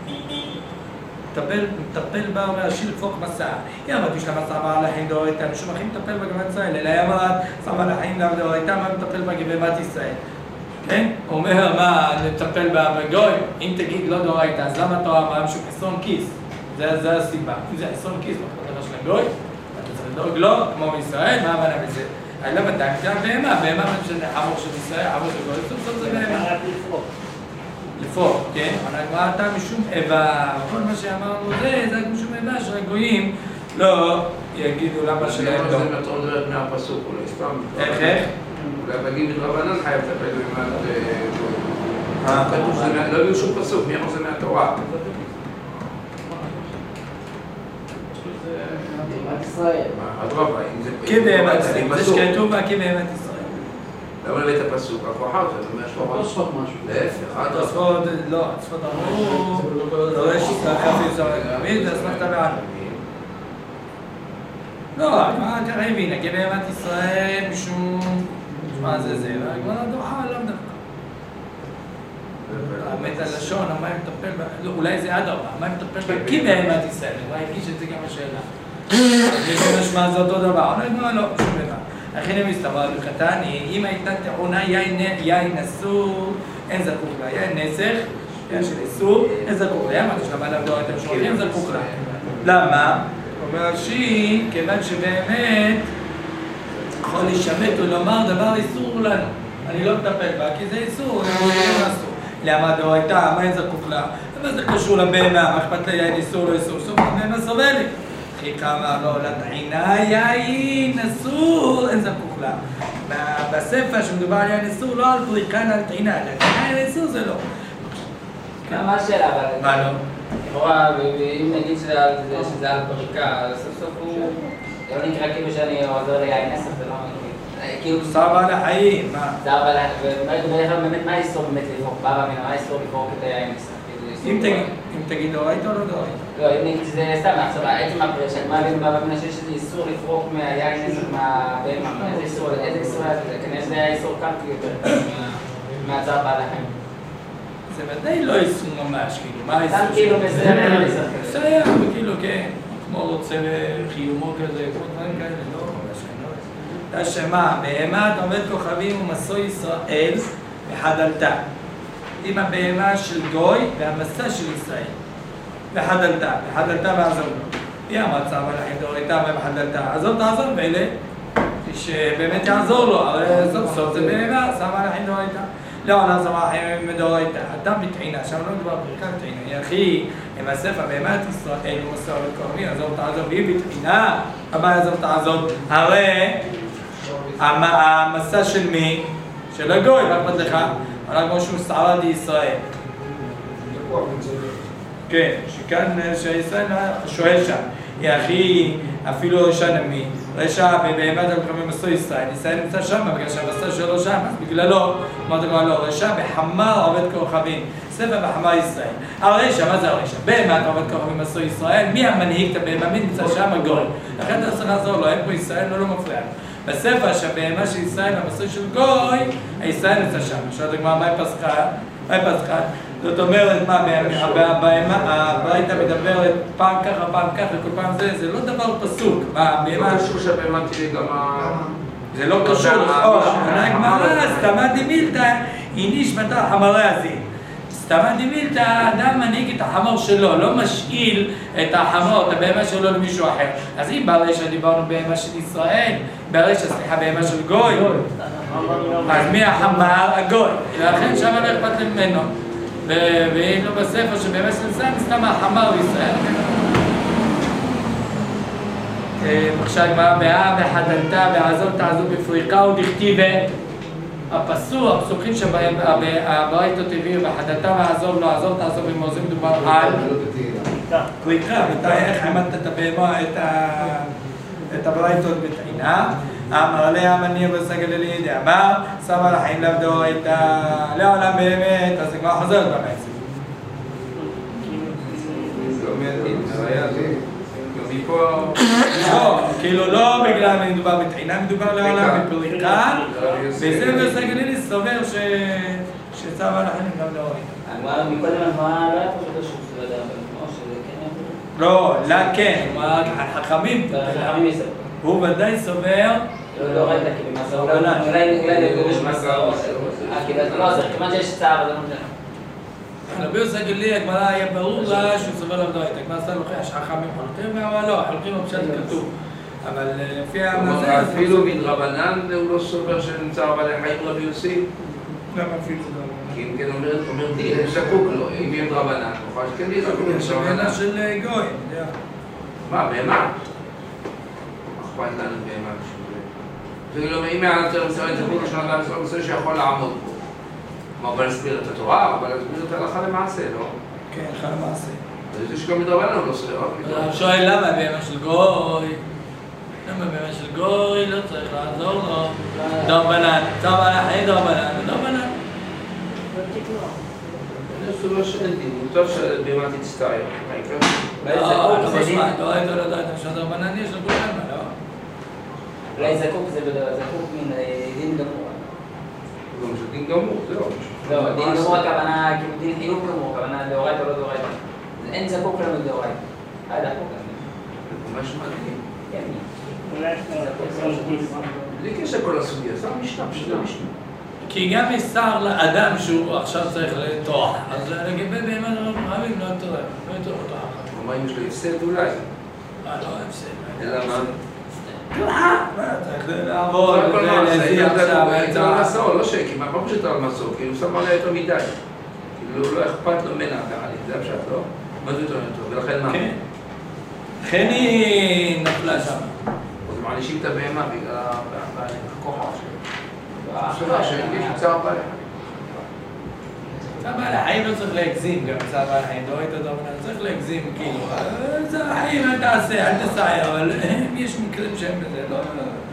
מטפל בה אומר השיר לפוק מסע. יאמרת יש לה מסע בעל החיים דאורייתא, משום אחים מטפל בה גבעת ישראל, אלא יאמרת מסע בעל החיים דאורייתא, מה מטפל בה גבעת ישראל? כן? הוא אומר מה, נטפל בה בגוי? אם תגיד לא דאורייתא, אז למה אתה אמר שהוא חסרון כיס? זה הסיבה. אם זה חסרון כיס, מה של הגוי? אתה צריך לדאוג לו, כמו בישראל, מה הבנה בזה? אלא בדקת בהמה, בהמה משנה חמור של ישראל, חמור של גוי, סוף סוף זה בהמה. לפור, כן? הגמרא אתה משום איבה, כל מה שאמרנו זה, זה משום איבה שהגויים לא יגידו למה שלהם לא. זה נתון דרך מהפסוק, אולי סתם. איך איך? אולי בגיד רבנן חייב לטפל במעט גוי. כתוב שזה לא יהיו שום פסוק, מי אמר זה מהתורה? אדרבה, אם זה... כבהמת ישראל, זה שכתוב בה כבהמת ישראל. למה לא הבאת הפסוק? רק הוא אחר זה, זה אומר שפחות. תוספות משהו. להפך, תוספות, לא, תוספות אמרו, דורש ככה אפשר להגיד, זה אסמכתא בעלמא. לא, מה ככה הבינה, כבהמת ישראל משום... מה זה זה, והגמרא דוחה, לאו דווקא. מת הלשון, המים מטפל בה, לא, אולי זה עד ארבע, המים מטפל בה כי בהמת ישראל, אולי הרגיש את זה גם השאלה. יש משמע זה אותו דבר, לא נגמר, לא, שום דבר. לכן הם מסתבר בקטני, אם הייתה טעונה יין אסור, אין זקוק לה, יין נסך, יין של איסור, אין זקוק לה, מה תשלמה עליו דור אתם שואלים, אין זקוק לה. למה? אומר שהיא, כיוון שבאמת יכול לשמט ולומר דבר איסור לנו. אני לא מטפל בה, כי זה איסור, זה לא אסור. למה דור הייתה, מה אין זקוק לה? אבל זה קשור לבהמה, מה אכפת לה יין איסור או איסור? סוף הבהמה סובלת. חיכה אמר לו, לטחינה יין אסור, אין זקוק לה. בספר שמדובר על יין איסור, לא על פריקה, על טחינה, יין איסור זה לא. מה השאלה אבל? מה לא? לכאורה, אם נגיד שזה על פריקה, סוף סוף הוא... לא נקרא כאילו שאני עוזר ליין נסך, זה לא כאילו... צער בעלי החיים, מה? צער בעלי החיים, באמת מה האיסור באמת לפרוק? בא במינה, מה האיסור לפרוק את היין נסך? אם תגיד דורייתא או לא דורייתא? לא, אם נגיד שזה סתם, עכשיו, עצם הפרשת, מה אבינו בא במינה שיש איזה איסור לפרוק מהיין נסך מהבהמה, איזה איסור, איזה איסור היה זה? כנראה שזה היה איסור קרקי יותר מהצער בעלי החיים. זה ודאי לא איסור ממש, כאילו, מה האיסור? סתם כאילו מסוים נסך. מסוים, כאילו, כן, כמו רוצה חיומו כזה, כמו דברים כאלה, לא, אתה שמה, בהמת עובד כוכבים ומסו ישראל וחדלתה. עם הבהמה של גוי והמסע של ישראל. וחדלתה, וחדלתה ועזוב לו. היא אמרה צער בעלי החיים דורייתא וחדלתה. עזוב תעזוב באלה, שבאמת יעזור לו, אבל סוף סוף זה בהמה, צער בעלי החיים דורייתא. לא, לא צער בעלי החיים דורייתא. אדם בתחינה, שם לא מדובר פריקה בתחינה. יחי, עם הספר בהמת ישראל ומסע עובד כוכבים, עזוב תעזוב, היא בתחינה. אבל עזוב תעזוב, הרי המסע של מי? של הגוי, מה אכפת לך? אבל כמו שהוא סערה לישראל. כן, שכאן שישראל שואל שם. יחי, אפילו רשע נמי. רשע בבהמת המקרבים מסו ישראל. ישראל נמצא שם, בגלל שהמסע שלו שם. אז בגללו, אמרת כבר לא, רשע בחמר עובד כוכבים. ספר בחמר ישראל. הרשע, מה זה הרשע? בהמת עובד כוכבים מסו ישראל. מי המנהיג את הבהמה? מי נמצא שם? הגוי. לכן אתה צריך לעזור לו, אין פה ישראל, לא לא מפריע. בספר שהבהמה של ישראל, המסע של גוי, הישראל נמצא שם. עכשיו דוגמה, מה היא פסחה? מה היא פסחה? זאת אומרת, מה, הברייתא מדברת פעם ככה, פעם ככה, כל פעם זה, זה לא דבר פסוק. מה, הבהמה... לא קשור שהבהמה תהיה גם ה... זה לא קשור, עונה הגמרא, סתמא דמילתא, היא נשמתה חמרי הזין. סתמא דמילתא, האדם מנהיג את החמור שלו, לא משאיל את החמור, את הבהמה שלו למישהו אחר. אז אם ברשע דיברנו בהמה של ישראל, ברשע, סליחה, בהמה של גוי, אז מי החמר? הגוי. לכן שם לא אכפת ממנו. ואם לא בספר שבהמה של ישראל, סתם החמר בישראל. עכשיו גמרא באה וחדלתה ועזוב תעזוב בפריקה ודכתיבה. הפסוק, הפסוקים שבהם הברייתות הביאו וחדלתה ועזוב לא עזוב תעזוב במוזים מדובר על פריקה, איך עמדת את הבהמה, את הברייתות בתחינה. אמר לה המניע בסגל אלידי, אמר סבא לחיים לעבדו את לעולם באמת, אז זה כבר חוזרת במעצב. זה אומר, זה היה זה, מפה... לא, כאילו לא בגלל מדובר בתחינה, מדובר לעולם בפריקה, וזה בסגל אלידי סובר שסבא לחיים לעבדו את. מקודם הגמרא לא היה פה שוב שזה לדעת, או שזה כן היה לא, לה כן, החכמים, הוא ודאי סובר לא ראית כאילו מה זה, אולי לגורש מה זה, לא, זה כמובן שיש צער, זה לא משנה. רבי יוסי גלי, הגמרא היה ברור לה שהוא סובר לעבדו את הגמרא עשה לו חש חכמים חולקים, אבל לא, חולקים לא פשט כתוב. אבל לפי המזה... אפילו מדרבנן הוא לא סובר שנמצא בעלי חיים רבי יוסי? למה אפילו לא? כי אם כן אומר, תהיה זקוק לו, אם יהיה דרבנן, הוא חושב שכן יהיה זקוק לו. יש הבנה של גוי, מה, בהמה? אכפת לנו בהמה כשזה. אם היה יותר מסוים, זה בגלל שנדע מסוים שיכול לעמוד בו. מה, אבל להסביר את התורה, אבל להסביר את ההלכה למעשה, לא? כן, הלכה למעשה. אז יש גם מדרבנן, הוא לא סובר. הוא שואל למה בהמה של גוי? למה בהמה של גוי? לא צריך לעזור לו. דרבנן, צער בעלי החיים דרבנן, דרבנן. אני סובר שאין דין, מותר שבהמה תצטער. לא, לא משמע, לא ראית או לא יודעת, אפשר דרבנן יש לו כולם, לא? אולי זקוק זה זקוק מן דין גמור. אומרים שדין גמור, זהו. לא, דין גמור הכוונה, כאילו דין חיוב גמור, הכוונה דאורייתא או לא דאורייתא. אין זקוק לנו דאורייתא. היה דקוק לנו. זה ממש מדהים. כן. אולי יש לו... בלי קשר כל הסוגיה, זה המשנה, פשוט המשנה. כי גם יש שר לאדם שהוא עכשיו צריך לטוח, אז לגבי בהמה אנחנו חייבים לא יותר, לא יותר אותו אחת. כלומר, אם יש לו הפסד אולי. אה, לא הפסד. אלא מה? מה, צריך לעבוד, כל מה, ולהזיע עכשיו, זה על מסור, לא שקי, מה פשוט על מסור? כאילו, הוא שם עליה יותר מדי. כאילו, לא אכפת לו ממנה, זה הפשט, לא? מה זה יותר טוב? ולכן מה? כן. לכן היא נפלה שם. אז מענישים את הבהמה בגלל הכוח שלו. שיש צער בעלי חיים. צער בעלי חיים לא צריך להגזים, גם צער בעלי חיים, לא היית דומה, צריך להגזים, כאילו, צער חיים אל תעשה, אל תסער, אבל יש מקרים שהם בזה, לא...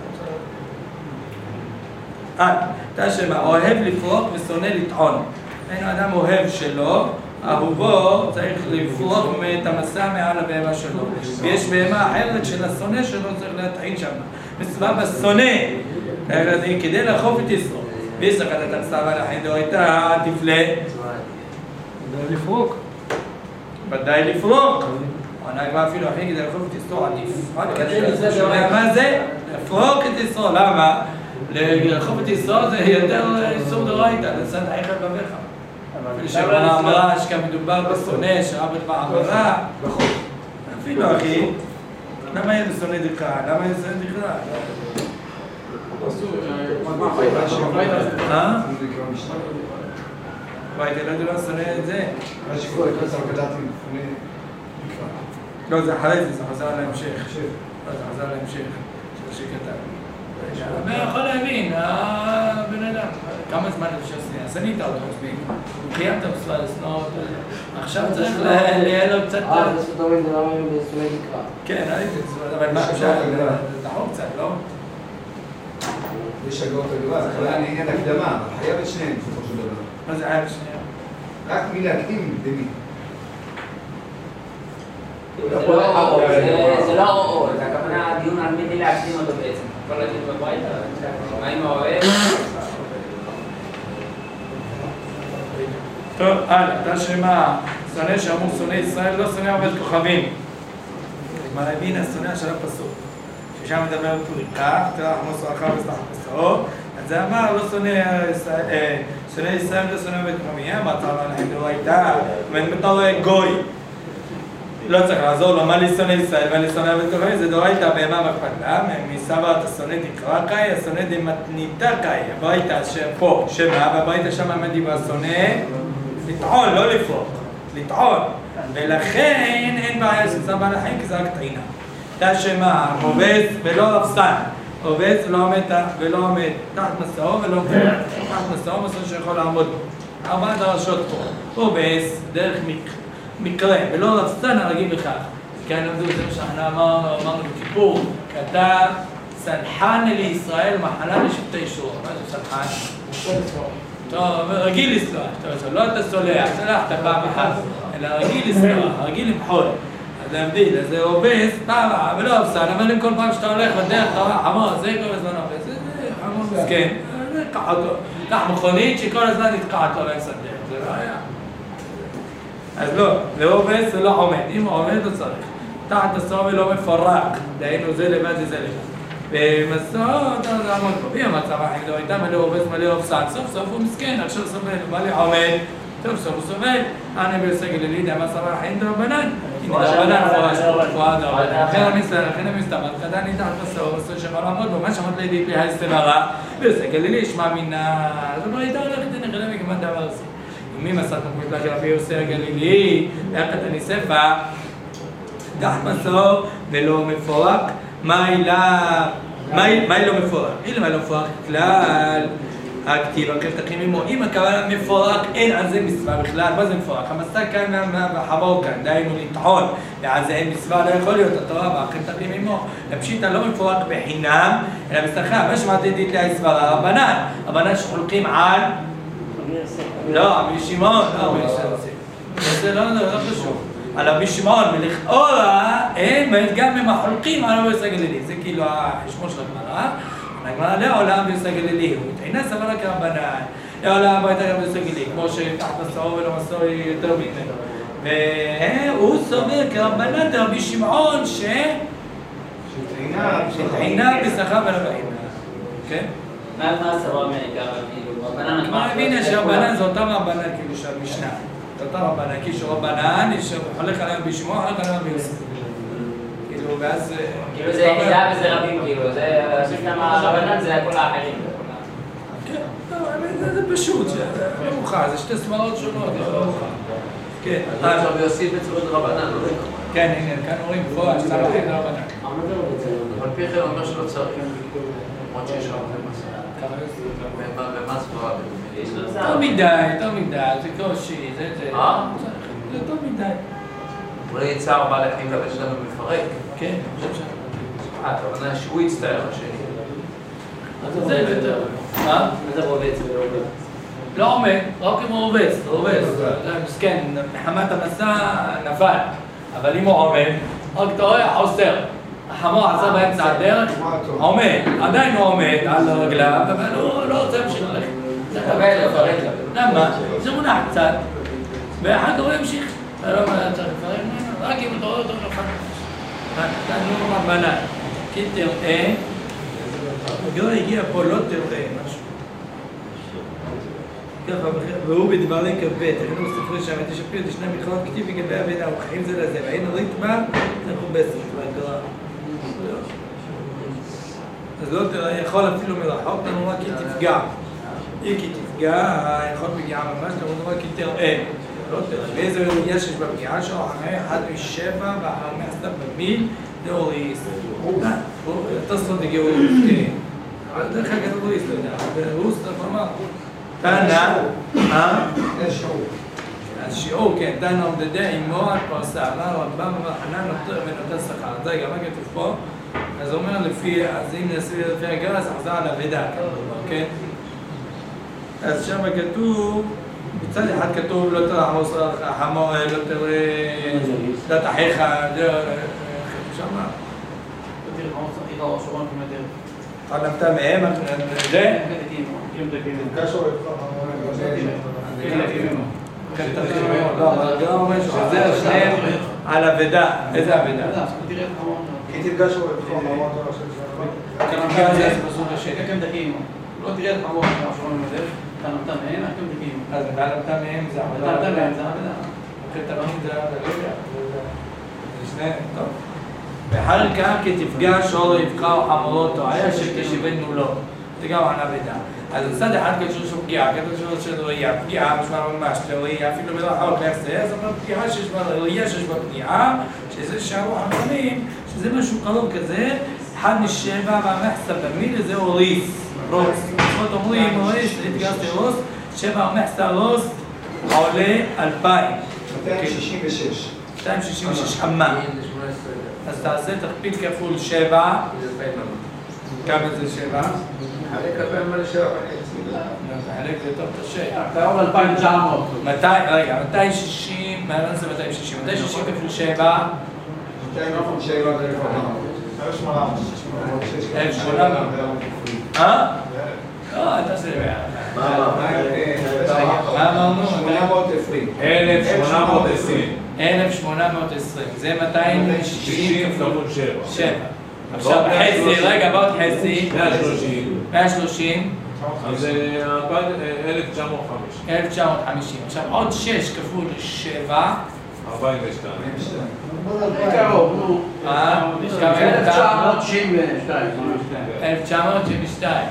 אה, אתה שמה, אוהב לפרוק ושונא לטעון. אין אדם אוהב שלו, אהובו צריך לפרוק את המסע מעל הבהמה שלו. ויש בהמה אחרת של השונא שלו, צריך להטעין שם. מסבב השונא, כדי לאכוף את ישרו. ויש לך את הצטר על החיים דאורייתא, תפלה. ודאי לפרוק. ודאי לפרוק. עונה כבר אפילו אחרי כדי לאכוף את ישרו עדיף. מה זה? לפרוק את ישרו, למה? לאכוף את ישרו זה יותר איסור דאורייתא, לצד חייך לבביך. שבנה אמרה שכאן מדובר בשונא, שעבד בעברה. אפילו אחי, למה יהיה בשונא דקרא? למה יהיה בשונא דקרא? אה? וואי, אתה לא יודע לא שונא את זה? מה שקורה, כל זה הקדתי לפני נקרא. לא, זה אחרי זה, זה חזר להמשך. לא, זה חזר להמשך. של שכתב. אני יכול להבין, הבן אדם, כמה זמן אפשר שנייה? אז אני איתה אותו מספיק. קיימת בספר לסנות, עכשיו צריך ליהיה לו קצת... אה, זה ספר דומים, זה לא אומרים בספר דקרא. כן, ראיתי, אבל מה אפשר? זה תחור קצת, לא? יש הגאות הגבוהה, זה חייב לעניין הקדמה, חייב את שניהם, בסופו של דבר. מה זה היה בשנייה? רק מי להקדים במי. זה לא או-או, זה הכוונה דיון על מי להקדים אותו בעצם. כל הדיון בברייתא, מה אם האוהב? טוב, הלאה, אתה שמה, שונא שאמור שונא ישראל, לא שונא עובד כוכבים. מה להבין, השונא של הפסוק. ששם מדבר פריקה, תראה, עמוס רחב וסתח פסאו, אז זה אמר, לא שונא שונא ישראל, לא שונא עובד כוכבים. אמר, צער עליהם דאורייתא, ובתור גוי. לא צריך לעזור לו, מה לי שונא ישראל, מה לי שונא עובד כוכבים, זה דאורייתא בהמה מקפדה, מסבא אתה שונא תקרא קאי, השונא דמתניתא קאי, הברייתא שפה, שמה, והברייתא שם מדיבה שונא, לטעון, לא לפרוק, לטעון, ולכן אין בעיה של צער בעלי חיים, כי זה רק טעינה. אתה שמה, רובץ ולא רפסן, רובץ ולא עומד, ולא עומד תחת מסעו ולא עומד תחת מסעו, מסעו שיכול לעמוד בו. ארבע דרשות פה, רובץ דרך מקרה, ולא רפסן הרגיל לכך. כאן למדו את זה שאנחנו אמרנו בכיפור, כתב סלחן לישראל מחלה לשבטי שור. מה זה סלחן? טוב, רגיל לסלוח, טוב, לא אתה סולח, סלחת פעם אחת, אלא רגיל לסלוח, רגיל למחול. אז להבדיל, אז זה עובס, פעם, ולא אבסן, אבל אם כל פעם שאתה הולך בדרך, אתה אומר, חמור, זה כל הזמן עובס, זה חמור מסכן, קח אותו, קח מכונית שכל הזמן נתקעת לו באמצע דרך, זה לא היה. אז לא, זה עובס ולא עומד, אם הוא עומד לא צריך. תחת הסוף ולא מפורק, דהיינו זה לבד זה זה לבד. ומסעות, זה המון פה, מי המצב החיים דאורייתא, מלא עובס, מלא אבסן, סוף סוף הוא מסכן, עכשיו סובל, הוא בא לי עומד, סוף סוף הוא סובל, אני בסגל לידי, המצב החיים דרבנן, הנה דרבנן פועד דרבנן, לכן המסתר, לכן המסתר, כדאי ניתח בסוף, בסוף שמה לעמוד בו, מה שמות לידי פי ההסתברה, בסגל לידי, שמע מינה, אז דאורייתא הולכת לנחלה מגמד דבר זה. ומי מסעת מקומית לכי רבי יוסי הגלילי, ואחת הניספה, דח מסור ולא מפורק, מה העילה, מה היא לא מפורק? אילמה לא מפורק כלל, הכתיב, הכתכים עמו, אם הכוונה מפורק, אין על זה מצווה בכלל, מה זה מפורק? המסע כאן והחמור כאן, דהיינו לטעון, ועל זה אין מצווה, לא יכול להיות התורה והכתכים עמו, לפשיטה לא מפורק בחינם, אלא בסתחה, מה שמעתידית להסברה, רבנן, רבנן שחולקים על, לא, רבי שמעון, לא רבי שמעון, זה לא חשוב. על רבי שמעון, ולכאורה, הם גם הם החולקים על רבי יוסי הגלילי, זה כאילו החשמון של הגמרא, הגמרא לעולם רבי יוסי הגלילי, הוא מתעינה סברה כרבנן, יאללה, הביתה גם בסגילי, כמו שתחת מסעו ולא מסעו יותר ממנו. והוא סובר כרבנן דרבי שמעון ש... שטעינה בשכר ולבעינה. כן? מה הסברה מעיקר, כאילו, רבנן... כמו הבינה שרבנן זה אותם רבנן כאילו של המשנה. זה אותם רבנן, כי שרבנן הולך עליהם בשמוע, הולך עליהם ביוסף. כאילו, ואז... כאילו זה יחידה וזה רבים, כאילו, זה... הרבנן זה כל האחרים. כן, זה פשוט, זה מאוחר, זה שתי סברות שונות, זה לא מאוחר. כן. עכשיו יוסיף בצורת רבנן, לא? כן, הנה, כאן רואים פה, שצריך להכין רבנן. אבל פי אחר אומר שלא צריך. למרות שיש רבנן מסע. ומה סברה? טוב מדי, טוב מדי, זה קושי, זה... אה? זה טוב מדי. אולי יצער בעל החיים כבל שלנו מפרק. כן, אני חושב ש... אה, הכוונה שהוא יצטער השני. זה יותר. מה? מה זה רובץ ולעובד? לא עומד, רק אם הוא רובץ, רובץ. מסכן, מחמת המסע נפל. אבל אם הוא עומד, רק אתה רואה, חוסר. החמור עשה באמצע הדרך, עומד. עדיין הוא עומד על רגליו, אבל הוא לא רוצה להמשיך ללכת. זה קבל, לפרק לה. למה? זה מונח קצת. ואחר כך הוא ימשיך. אתה לא צריך לפרק ממנו, רק אם אתה רואה אותו נוכל. נתנו רבנן. כי תראה, הגרא הגיע פה, לא תראה משהו. ככה, והוא בדברי כ"ב, היינו ספרי שם, תשפיר את שני מכללות כתיב לגבי אבינה, וכחים זה לזה, והיינו ריתמה, זה מכובסת, והגרא. אז לא תראה, יכול אפילו מרחוק, לנו רק כי תפגע. היא כי תפגע, יכול פגיעה ממש, לנו רק כי תראה. לא תראה, ואיזה ראויה שיש בפגיעה שלו, אחרי אחד משבע, ואחר מעשתה במיל, דאוריס. תספות הגיעו כן. אבל דרך אגב דאוריס, לא יודע, ורוס, אתה אמר. תנא, אה? יש שיעור. אז שיעור, כן, תנא עומדדה עמו על פרסה, אמר רבם אמר חנן ונותן שכר. זה גם מה כתוב פה, אז הוא אומר לפי, אז אם נעשה לפי הגרס, חזר על אבדה, כן? אז שם כתוב, מצד אחד כתוב לא תראה חמור, לא תראה דת אחיך, זה, שמה. חנמתה מהם, זה? לא, אבל הגרם אומר שזה שניהם על אבדה. איזה אבדה? כי תפגשו את חום המון תורה של שלמה. תפגע זה פסוק השני. לא תראה את חמור השעון בדרך, תנמתה מהם, אתם תקימו. אז תנמתה מהם זה עבודה. תנמתה מהם זה עבודה. תנמתה זה עבודה. זה שניהם, טוב. ואחר כך כי תפגש או לא יבחר או חמורותו, היה שתשבנו לו. זה גם ענה אבדה. אז מצד אחד קשור שהוא פגיעה, קשור של ראייה, פגיעה משמע ממש לראייה, אפילו מרחוק איך זה, אז אבל פגיעה שיש בה ראייה שיש בה פגיעה, שזה שערו חכמים, שזה משהו קרוב כזה, אחד משבע והמחסה במיל, זה אוריס, רוס. זאת אומרים, אוריס, התגרתי רוס, שבע ומחסה רוס, עולה אלפיים. מאתיים שישים ושש. מאתיים שישים ושש אמה. אז תעשה תכפיל כפול שבע. כמה זה שבע? חלק אלפיים מלא שבע, אני אצמיד. חלק זה טוב קשה. אתה אומר אלפיים תשע מאות. רגע, מאתיים שישים, מה זה מאתיים שישים? מאתיים שישים כפול שבע? מאתיים כפול שבע זה אלף שמונה מאות. אלף שמונה מאות. אה? לא, אתה עושה בעיה. מה אמרנו? שמונה מאות עשרים. אלף שמונה מאות עשרים. אלף שמונה מאות עשרים. זה מאתיים שישים כפול שבע. עכשיו חצי, רגע, בעוד חצי. מאה שלושים. מאה שלושים. זה אלף תשע מאות וחמישים. אלף תשע מאות וחמישים. עכשיו עוד שש כפול שבע. ארבעים ושתיים. קרוב, נו. אה? אלף תשע מאות תשעים ושתיים. אלף תשע מאות תשעים ושתיים.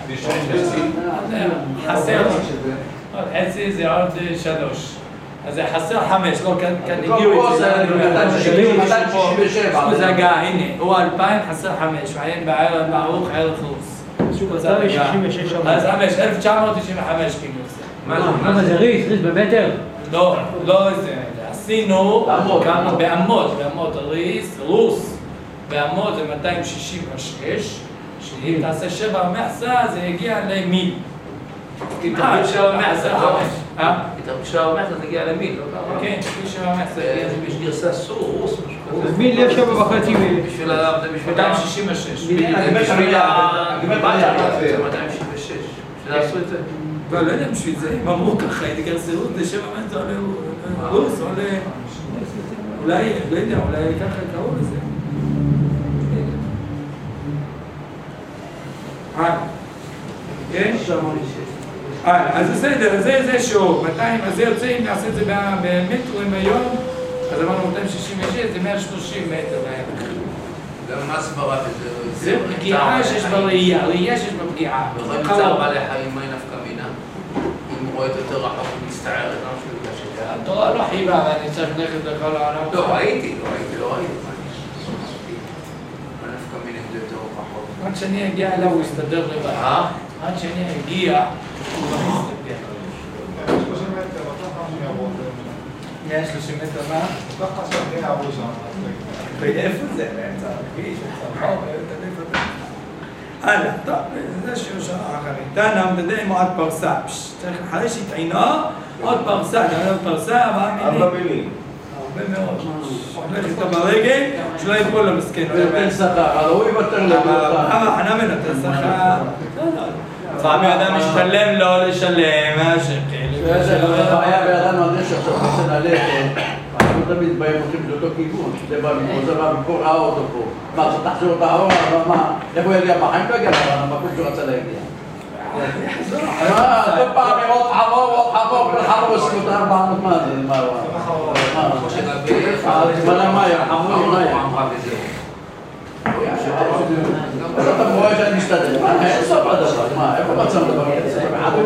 חסר. עוד חצי זה עוד שלוש. אז זה חסר חמש, לא, כאן הגיעו את זה. מאתיים שישים ושבע. זה הגעה, הנה, הוא אלפיים חסר חמש, ועיין בערב בערוך ערך רוס. אז חמש, אלף תשע מאות תשעים וחמש כאילו זה. מה זה ריס? ריס במטר? לא, לא זה. עשינו כמה באמות, באמות ריס, רוס. באמות זה מאתיים שישים ושש, שאם תעשה שבע ומחסה זה יגיע למיל. כי תמיד שבע ומחסה חמש. אה? כשהוא אומר, זה הגיע למיל, לא כמה? כן, מי שבע ומחסה. יש גרסה סור, רוס משהו. אז מיל יש שבע וחצי מיל. בשביל ה... זה בשביל מאתיים שישים ושש. זה בשביל ה... מאתיים שישים ושש. בשביל לעשו את זה. לא, לא יודע בשביל זה, אם אמרו ככה, התגרסרו לשבע מטר לרוס, או ל... אולי, לא יודע, אולי ככה קראו לזה. אה, כן? אה, אז בסדר, זה זה שיעור, מאתיים, אז זה יוצא, אם נעשה את זה במטרים היום, אז אמרנו מאתיים שישים ושש, זה מאה ושלושים מטר בערך. גם מה סברה בזה? זה פגיעה שיש בראייה, ראייה שיש בפגיעה. בכל מצער בעלי חיים, מה נפקא מינה? אם הוא רואה את יותר רחוק ומסתער, את לא משהו בגלל שזה... התורה לא חייבה, ואני צריך ללכת לכל העולם. לא, ראיתי, לא ראיתי, לא ראיתי. מה נפקא מינה אם זה יותר רחוק? עד שאני אגיע אליו הוא יסתדר לבד. אה? עד שאני אגיע, הוא לא מסתדר. שלושים מטר, בטח אני אעבור את זה. מאה ושלושים מטר מה? בטח שאני אעבור שם. ואיפה זה? באמצע הכביש, באמצע הרחוב, הלאה, טוב, זה שיעור של האחרים. תנא מדדה מועד פרסה. צריך אחרי שהתעינו, עוד פרסה, גם עוד פרסה, ארבע מילים. ארבע מילים. הרבה מאוד. הולך איתו ברגל, שלא יפול למסכן. הוא יתן שכר, הוא יוותר לבוא. אבל חנא מנתן שכר. לפעמים אדם משתלם לא לשלם, מה שקל. זה הבעיה באדם הזה שעכשיו רוצה ללכת. אנחנו תמיד באים הולכים לאותו כיוון, זה בא מפה, זה בא מפה, ראה אותו פה. מה, שתחזור את האור, אבל מה, איפה הוא יגיע בחיים? לא יגיע למקום שהוא רצה להגיע. כל פעם עוד חמור, עוד חמור, כל חמור עושים אותה ארבע מאות, מה זה? מה הוא? מה מאיה, חמור מאיה. אתה רואה שאני משתדל, אין סוף הדבר, מה, איפה מצא לדבר כזה?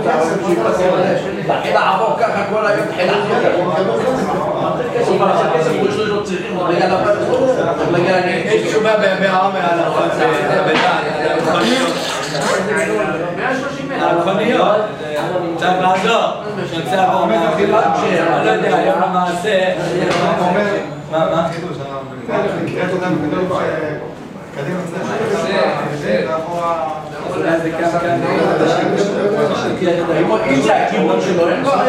תחיל לעבור ככה כל היום, תחיל לעבור ככה. כסף הוא יש לו צריכים, הוא נגיע לבית, הוא נגיע לעניין. יש תשובה בעומר על המכוניות. מאה ושלושים מטר. המכוניות. צריך לעזור. שיוצא עבור מהחילות אני לא יודע, היום המעשה. מה, מה? קראת אותם כדור קדימה זה אולי זה כמה כאן. אם זה הכיוון שלו, אין כבר...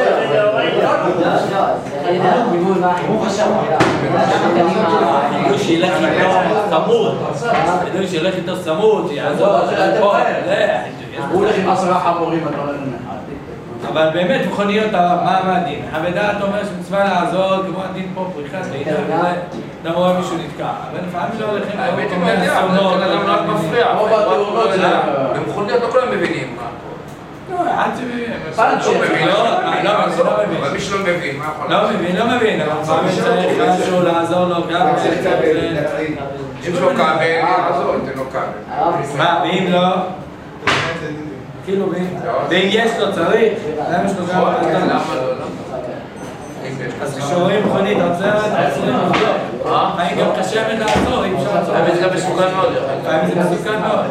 ידעו שילך איתו צמוד, ידעו שילך איתו צמוד, שיעזור פה, הוא הולך עם עשרה חמורים, אתה הולך למחד. אבל באמת מכוניות, מה הדין? חוות אומר שמצווה לעזור כמו הדין פה פריחת לידה וזה, למה רואה מישהו נתקע, אבל לפעמים לא הולכים האמת היא מה יודע, אבל אדם רק מפריע. במכוניות לא כולם מבינים. לא, עד שמבין. לא מבין, לא מבין. אבל מי שלא מבין, מה יכול לא מבין, לא מבין, אבל לפעמים צריך משהו לעזור לו גם. אם לא כבל, יעזור, תן לו כבל. מה, ואם לא? כאילו, ואם יש לו צריך, למה יש לו גם... למה לא? אז כשרואים מכונית עוצרת, עוצרים לבדוק. לפעמים גם קשה מאוד לעצור, אי אפשר לעצור. לפעמים זה גם מסוכן מאוד. לפעמים זה מסוכן מאוד.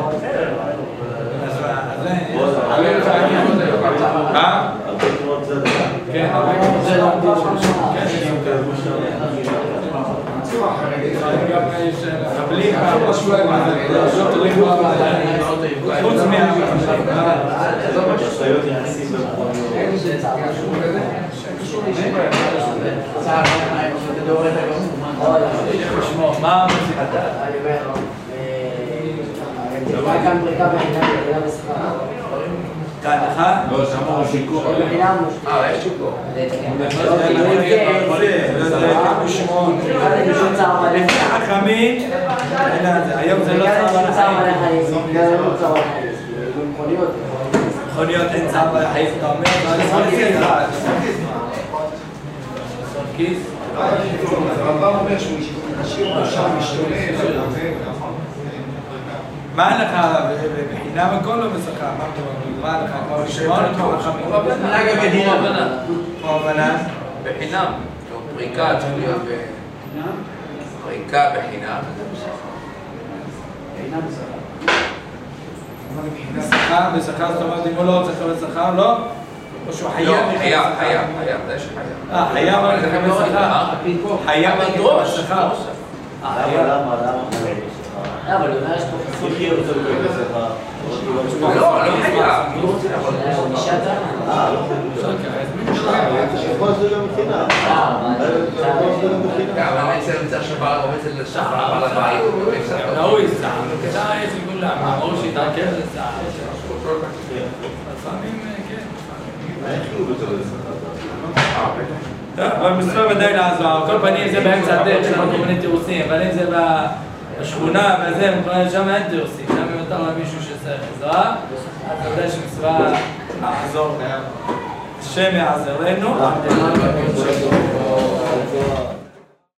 אז זה... אה? כן, זה לא... גם יש חבלים, שוטרים, חוץ מה... מה המציאות? כאן בריקה בחינם, בחינם בשכר. כאן, אחד? לא, שם הוא שיקור. בחינם מושקע. אה, יש שיקור. לפי החכמים, היום זה לא צער על החיים. מכוניות אין צער על החיים, אתה אומר? כיס? הרמב"ם אומר שהוא משאיר אותו שם, משתולל. מה לך, בחינם הכל לא בשכר? מה לך, כמו לשמוע אותו חכמים? מנהג המדינה. כמו הבנה? בחינם. פריקה צריך להיות ב... פריקה בחינם. בחינם בשכר. בשכר, בשכר זאת אומרת אם הוא לא רוצה לקבל שכר, לא? או שהוא חייב? לא, חייב, חייב, חייב, זה שחייב. אה, חייב אבל לקבל שכר. חייב לקבל שכר. אה, חייב. אבל הוא אומר יש פה חסות. לא, לא חייב. אבל אני אצל מצב שבא או אצל שחר על הבית. ראוי סער, כדאי יש לכולם, אמרו שיתעכב זה סער. לפעמים כן. אבל מצווה ודאי לעזור, על כל פנים זה באמצע הדרך של כל מיני תירוצים, אבל אם זה בשכונה וזה, שם אין תירוצים, שם אם אתה רואה מישהו שצריך עזרה, אז אתה יודע שמצווה לעזור. השם יעזרנו.